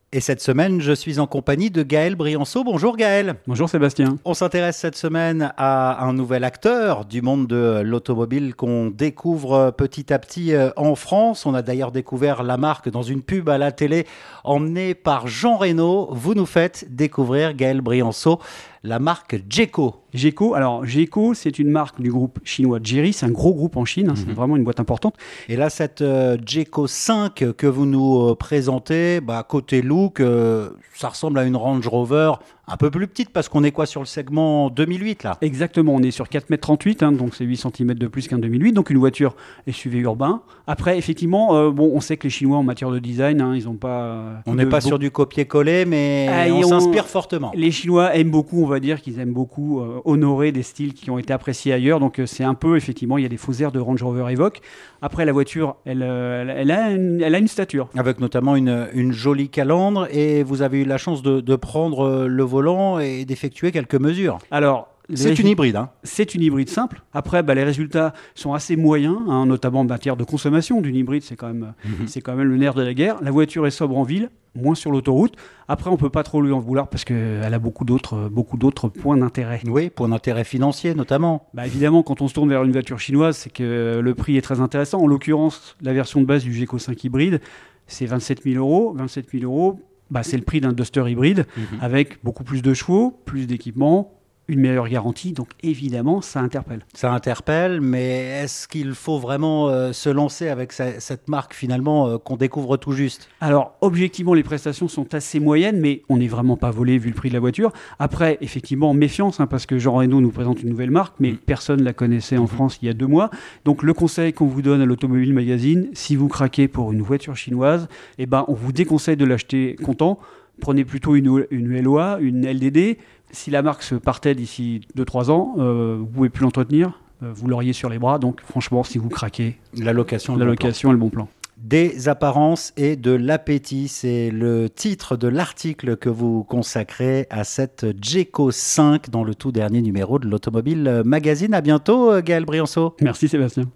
Et cette semaine, je suis en compagnie de Gaël Brianceau. Bonjour Gaël. Bonjour Sébastien. On s'intéresse cette semaine à un nouvel acteur du monde de l'automobile qu'on découvre petit à petit en France. On a d'ailleurs découvert la marque dans une pub à la télé emmenée par Jean Reno. Vous nous faites découvrir, Gaël Brianceau, la marque Jeco. Jeco, c'est une marque du groupe chinois Chery. C'est un gros groupe en Chine, c'est vraiment une boîte importante. Et là, cette Jeco 5 que vous nous présentez, côté look, ça ressemble à une Range Rover un peu plus petite parce qu'on est quoi sur le segment 2008 là? Exactement, on est sur 4,38 m, donc c'est 8 cm de plus qu'un 2008, donc une voiture SUV urbain. Après, effectivement, on sait que les Chinois en matière de design, ils n'ont pas... On n'est pas sur du copier-coller, mais on s'inspire fortement. Les Chinois aiment beaucoup, on va dire qu'ils aiment beaucoup honorer des styles qui ont été appréciés ailleurs, donc c'est un peu, effectivement, il y a des faux airs de Range Rover Evoque. Après, la voiture, elle a une stature. Avec notamment une jolie calandre, et vous avez eu la chance de prendre le volant et d'effectuer quelques mesures. Alors, c'est une hybride. C'est une hybride simple. Après, les résultats sont assez moyens, notamment en matière de consommation d'une hybride. C'est quand même le nerf de la guerre. La voiture est sobre en ville, moins sur l'autoroute. Après, on ne peut pas trop lui en vouloir parce qu'elle a beaucoup d'autres points d'intérêt. Oui, points d'intérêt financiers notamment. Évidemment, quand on se tourne vers une voiture chinoise, c'est que le prix est très intéressant. En l'occurrence, la version de base du Jeco 5 hybride, c'est 27 000 euros. 27 000 euros, c'est le prix d'un Duster hybride avec beaucoup plus de chevaux, plus d'équipements, une meilleure garantie, donc évidemment, ça interpelle. Ça interpelle, mais est-ce qu'il faut vraiment se lancer avec cette marque finalement qu'on découvre tout juste? Alors, objectivement, les prestations sont assez moyennes, mais on n'est vraiment pas volé vu le prix de la voiture. Après, effectivement, méfiance, parce que Jean Reno nous présente une nouvelle marque, mais personne ne la connaissait en France il y a 2 mois. Donc, le conseil qu'on vous donne à l'Automobile Magazine, si vous craquez pour une voiture chinoise, on vous déconseille de l'acheter comptant. Prenez plutôt une LOA, une LDD. Si la marque se partait d'ici 2-3 ans, vous ne pouvez plus l'entretenir, vous l'auriez sur les bras. Donc franchement, si vous craquez, la location est le bon plan. Des apparences et de l'appétit, c'est le titre de l'article que vous consacrez à cette Jeco 5 dans le tout dernier numéro de l'Automobile Magazine. À bientôt, Gaël Brianceau. Merci Sébastien.